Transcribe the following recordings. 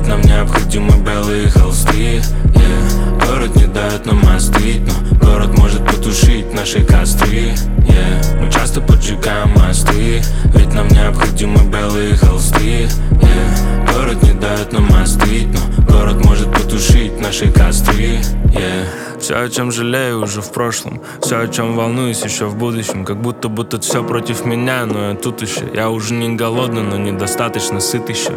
ведь нам необходимы белые холсты. Город не дает нам остыть, но город может потушить наши костры. Мы часто поджигаем мосты, ведь нам необходимы белые холсты. Город не дает нам остыть, но город может потушить наши костры. Все, о чем жалею, уже в прошлом. Все, о чем волнуюсь, еще в будущем. Как будто все против меня, но я тут еще. Я уже не голодный, но недостаточно сыт еще.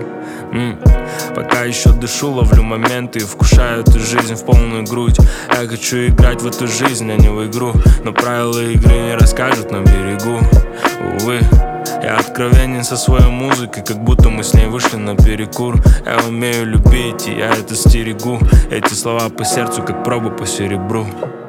Пока еще дышу, ловлю моменты и вкушаю эту жизнь в полную грудь. Я хочу играть в эту жизнь, а не в игру. Но правила игры не расскажут на берегу. Увы, я откровенен со своей музыкой, как будто мы с ней вышли на перекур. Я умею любить, и я это стерегу. Эти слова по сердцу, как проба по серебру.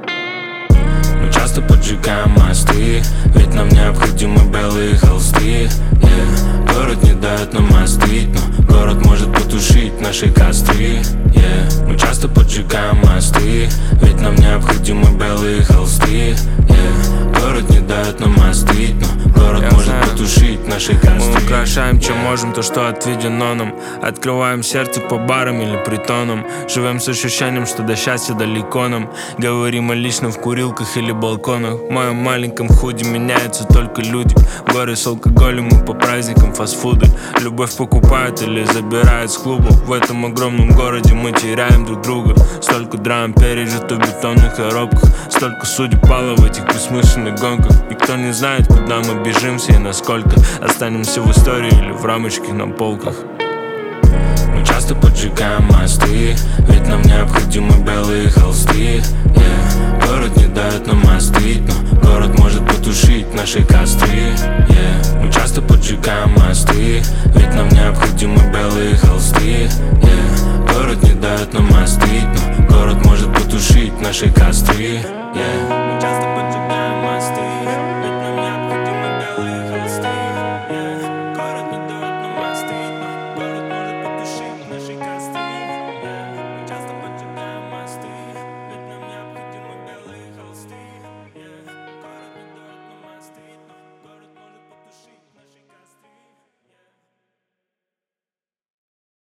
Мы часто поджигаем мосты, ведь нам необходимы белые холсты. Город не дает нам остыть, но город может потушить наши костры. Мы часто поджигаем мосты, ведь нам необходимы белые холсты. Город не дает нам остыть, но город может потушить наши костры. Мы украшаем, чем можем, то, что отведено нам. Открываем сердце по барам или притонам. Живем с ощущением, что до счастья далеко нам. Говорим о личном в курилках или балконах. В моем маленьком худе меняются только люди. В горе с алкоголем и по праздникам фастфуды. Любовь покупают или забирают с клубов. В этом огромном городе мы теряем друг друга. Столько драм пережито в бетонных коробках. Столько судеб пало в этих бессмысленных гонках. Никто не знает, куда мы бежимся и насколько. Останемся в истории или в рамочке на полках. Мы часто поджигаем мосты, ведь нам необходимы белые холсты. Город не дает нам остыть, но город может потушить наши костры. Мы часто поджигаем мосты, ведь нам необходимы белые холсты. Город не дает нам остыть, но город может потушить наши костры. Мы часто